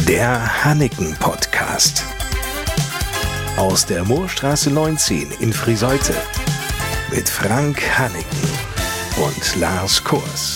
Der Hanneken-Podcast. Aus der Moorstraße 19 in Friseute. Mit Frank Hanneken und Lars Kors.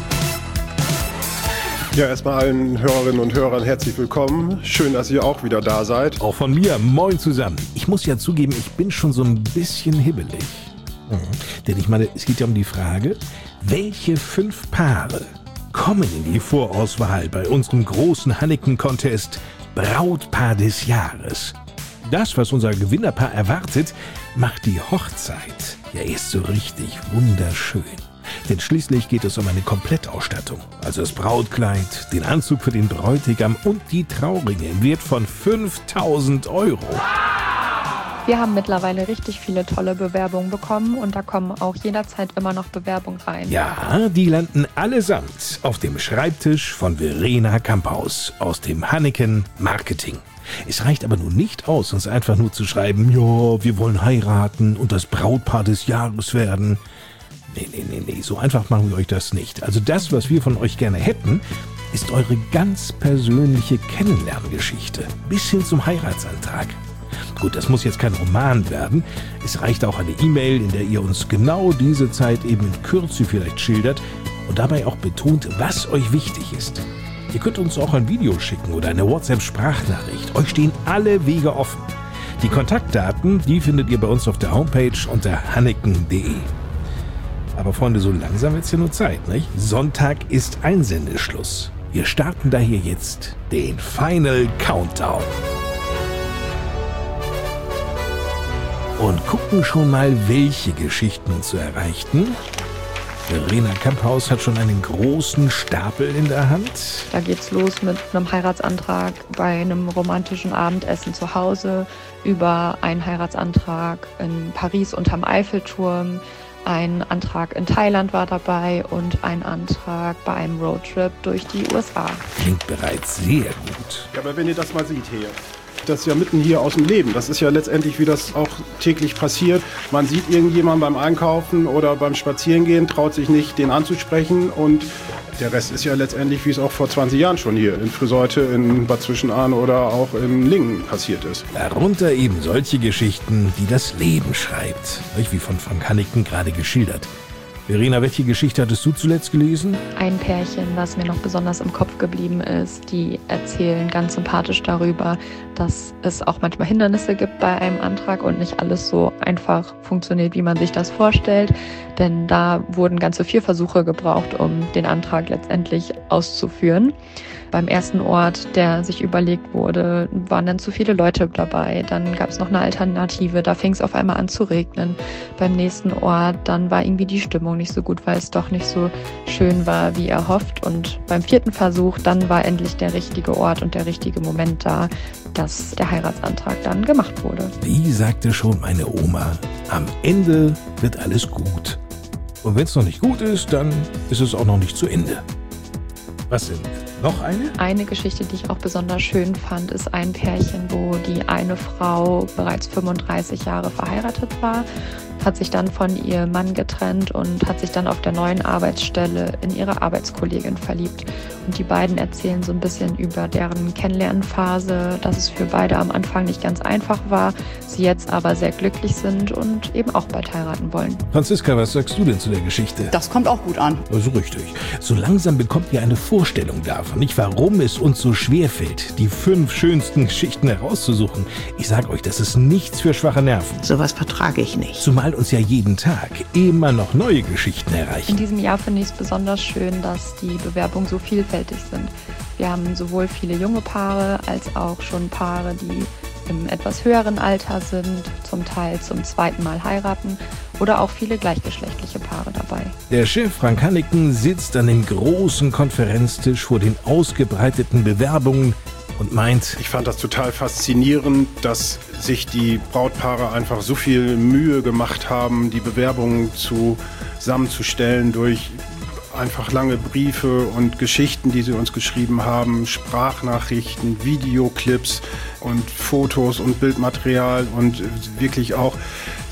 Ja, erstmal allen Hörerinnen und Hörern herzlich willkommen. Schön, dass ihr auch wieder da seid. Auch von mir, moin zusammen. Ich muss ja zugeben, ich bin schon so ein bisschen hibbelig. Denn ich meine, es geht ja um die Frage, welche 5 Paare kommen in die Vorauswahl bei unserem großen Hanneken-Contest Brautpaar des Jahres. Das, was unser Gewinnerpaar erwartet, macht die Hochzeit ja erst so richtig wunderschön. Denn schließlich geht es um eine Komplettausstattung. Also das Brautkleid, den Anzug für den Bräutigam und die Trauringe im Wert von 5.000 €. Wir haben mittlerweile richtig viele tolle Bewerbungen bekommen und da kommen auch jederzeit immer noch Bewerbungen rein. Ja, die landen allesamt auf dem Schreibtisch von Verena Kamphaus aus dem Hanneken Marketing. Es reicht aber nun nicht aus, uns einfach nur zu schreiben, ja, wir wollen heiraten und das Brautpaar des Jahres werden. Nee, so einfach machen wir euch das nicht. Also das, was wir von euch gerne hätten, ist eure ganz persönliche Kennenlerngeschichte bis hin zum Heiratsantrag. Gut, das muss jetzt kein Roman werden. Es reicht auch eine E-Mail, in der ihr uns genau diese Zeit eben in Kürze vielleicht schildert und dabei auch betont, was euch wichtig ist. Ihr könnt uns auch ein Video schicken oder eine WhatsApp-Sprachnachricht. Euch stehen alle Wege offen. Die Kontaktdaten, die findet ihr bei uns auf der Homepage unter hanneken.de. Aber Freunde, so langsam wird's ja nur Zeit, nicht? Sonntag ist Einsendeschluss. Wir starten daher jetzt den Final Countdown. Und gucken schon mal, welche Geschichten uns so erreichten. Verena Kamphaus hat schon einen großen Stapel in der Hand. Da geht's los mit einem Heiratsantrag bei einem romantischen Abendessen zu Hause, über einen Heiratsantrag in Paris unterm Eiffelturm, ein Antrag in Thailand war dabei und ein Antrag bei einem Roadtrip durch die USA. Klingt bereits sehr gut. Ja, aber wenn ihr das mal seht hier, das ist ja mitten hier aus dem Leben. Das ist ja letztendlich, wie das auch täglich passiert. Man sieht irgendjemanden beim Einkaufen oder beim Spazierengehen, traut sich nicht, den anzusprechen. Und der Rest ist ja letztendlich, wie es auch vor 20 Jahren schon hier in Friseute, in Bad Zwischenahn oder auch in Lingen passiert ist. Darunter eben solche Geschichten, die das Leben schreibt. Wie von Frank Hanneken gerade geschildert. Verena, welche Geschichte hattest du zuletzt gelesen? Ein Pärchen, was mir noch besonders im Kopf geblieben ist, die erzählen ganz sympathisch darüber, dass es auch manchmal Hindernisse gibt bei einem Antrag und nicht alles so einfach funktioniert, wie man sich das vorstellt. Denn da wurden ganze 4 Versuche gebraucht, um den Antrag letztendlich auszuführen. Beim ersten Ort, der sich überlegt wurde, waren dann zu viele Leute dabei. Dann gab es noch eine Alternative, da fing es auf einmal an zu regnen. Beim nächsten Ort, dann war irgendwie die Stimmung nicht so gut, weil es doch nicht so schön war, wie erhofft. Und beim 4. Versuch, dann war endlich der richtige Ort und der richtige Moment da, dass der Heiratsantrag dann gemacht wurde. Wie sagte schon meine Oma, am Ende wird alles gut. Und wenn es noch nicht gut ist, dann ist es auch noch nicht zu Ende. Was sind noch eine? Eine Geschichte, die ich auch besonders schön fand, ist ein Pärchen, wo die eine Frau bereits 35 Jahre verheiratet war, hat sich dann von ihrem Mann getrennt und hat sich dann auf der neuen Arbeitsstelle in ihre Arbeitskollegin verliebt. Und die beiden erzählen so ein bisschen über deren Kennenlernphase, dass es für beide am Anfang nicht ganz einfach war, sie jetzt aber sehr glücklich sind und eben auch bald heiraten wollen. Franziska, was sagst du denn zu der Geschichte? Das kommt auch gut an. Also richtig. So langsam bekommt ihr eine Vorstellung davon, nicht warum es uns so schwer fällt, die 5 schönsten Geschichten herauszusuchen. Ich sag euch, das ist nichts für schwache Nerven. Sowas vertrage ich nicht. Zumal uns ja jeden Tag immer noch neue Geschichten erreichen. In diesem Jahr finde ich es besonders schön, dass die Bewerbungen so vielfältig sind. Wir haben sowohl viele junge Paare als auch schon Paare, die im etwas höheren Alter sind, zum Teil zum 2. Mal heiraten oder auch viele gleichgeschlechtliche Paare dabei. Der Chef Frank Hanneken sitzt an dem großen Konferenztisch vor den ausgebreiteten Bewerbungen und meint, Ich fand das total faszinierend, dass sich die Brautpaare einfach so viel Mühe gemacht haben, die Bewerbungen zusammenzustellen durch einfach lange Briefe und Geschichten, die sie uns geschrieben haben, Sprachnachrichten, Videoclips und Fotos und Bildmaterial und wirklich auch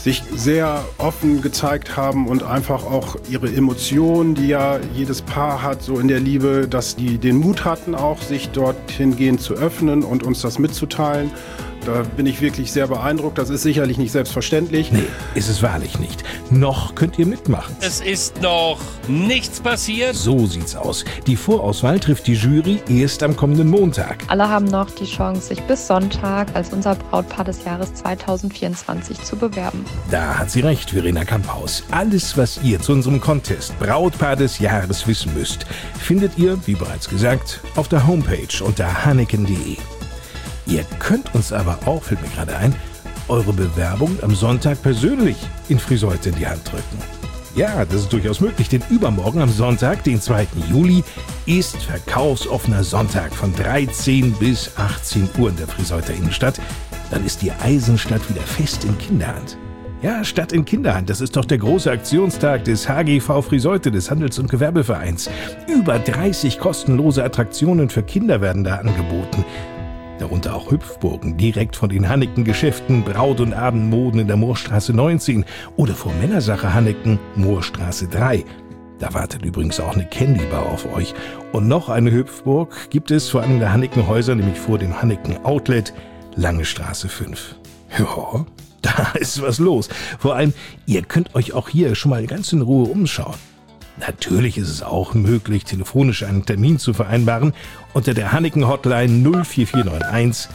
sich sehr offen gezeigt haben und einfach auch ihre Emotionen, die ja jedes Paar hat, so in der Liebe, dass die den Mut hatten, auch sich dorthin gehend zu öffnen und uns das mitzuteilen. Da bin ich wirklich sehr beeindruckt. Das ist sicherlich nicht selbstverständlich. Nee, ist es wahrlich nicht. Noch könnt ihr mitmachen. Es ist noch nichts passiert. So sieht's aus. Die Vorauswahl trifft die Jury erst am kommenden Montag. Alle haben noch die Chance, sich bis Sonntag als unser Brautpaar des Jahres 2024 zu bewerben. Da hat sie recht, Verena Kamphaus. Alles, was ihr zu unserem Contest Brautpaar des Jahres wissen müsst, findet ihr, wie bereits gesagt, auf der Homepage unter hanneken.de. Ihr könnt uns aber auch, fällt mir gerade ein, eure Bewerbung am Sonntag persönlich in Friseute in die Hand drücken. Ja, das ist durchaus möglich, denn übermorgen am Sonntag, den 2. Juli, ist verkaufsoffener Sonntag von 13 bis 18 Uhr in der Friseuter Innenstadt. Dann ist die Eisenstadt wieder fest in Kinderhand. Ja, Stadt in Kinderhand, das ist doch der große Aktionstag des HGV Friseute, des Handels- und Gewerbevereins. Über 30 kostenlose Attraktionen für Kinder werden da angeboten. Darunter auch Hüpfburgen direkt von den Hanneken-Geschäften Braut- und Abendmoden in der Moorstraße 19 oder vor Männersache Hanneken, Moorstraße 3. Da wartet übrigens auch eine Candy Bar auf euch. Und noch eine Hüpfburg gibt es vor einem der Hanneken-Häuser, nämlich vor dem Hanneken Outlet, Lange Straße 5. Ja, da ist was los. Vor allem, ihr könnt euch auch hier schon mal ganz in Ruhe umschauen. Natürlich ist es auch möglich, telefonisch einen Termin zu vereinbaren unter der Hanneken-Hotline 04491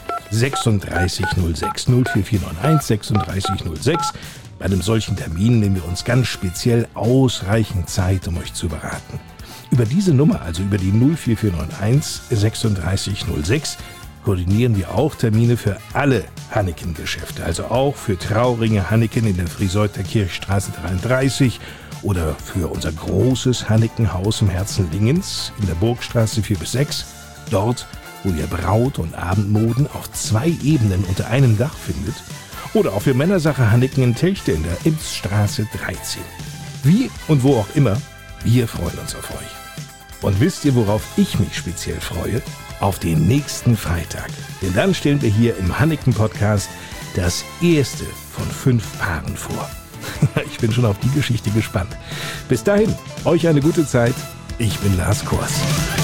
3606 04491 3606. Bei einem solchen Termin nehmen wir uns ganz speziell ausreichend Zeit, um euch zu beraten. Über diese Nummer, also über die 04491 3606, koordinieren wir auch Termine für alle Hanneken-Geschäfte, also auch für Trauringe Hanneken in der Friseuter Kirchstraße 33 oder für unser großes Hanneken-Haus im Herzen Lingens in der Burgstraße 4-6, dort, wo ihr Braut- und Abendmoden auf 2 Ebenen unter einem Dach findet, oder auch für Männersache Hanneken in Telchte in der Imsstraße 13. Wie und wo auch immer, wir freuen uns auf euch. Und wisst ihr, worauf ich mich speziell freue? Auf den nächsten Freitag. Denn dann stellen wir hier im Hanneken-Podcast das erste von 5 Paaren vor. Ich bin schon auf die Geschichte gespannt. Bis dahin, euch eine gute Zeit. Ich bin Lars Kors.